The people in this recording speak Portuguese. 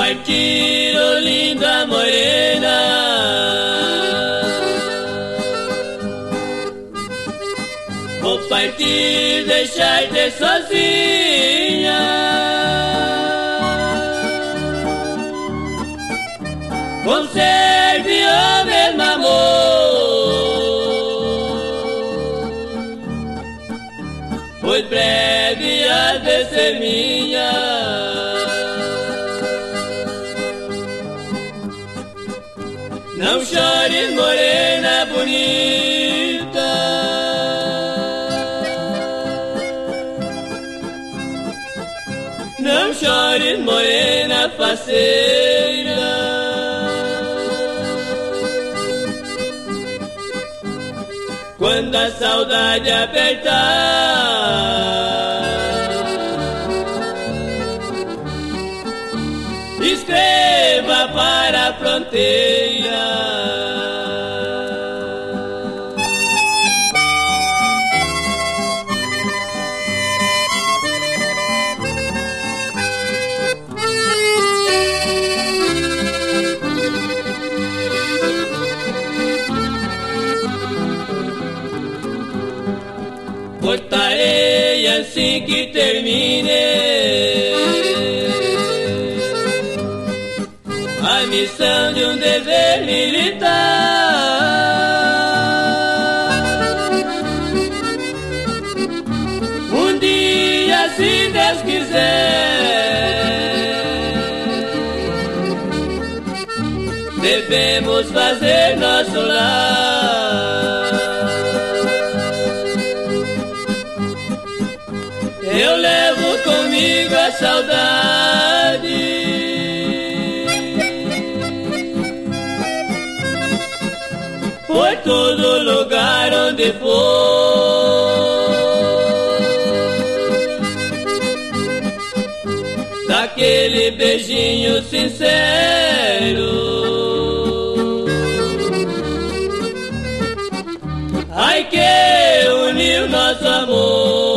partir, oh linda morena, vou partir, deixar-te sozinha. Conserve o mesmo amor, pois breve há de ser minha. Não chores, morena bonita, não chores, morena faceira. Quando a saudade apertar, escreva para a fronteira. Cortarei assim que termine a missão de um dever militar. Um dia, se Deus quiser, devemos fazer nosso lar. Eu levo comigo a saudade, por todo lugar onde for, daquele beijinho sincero, ai que uniu nosso amor.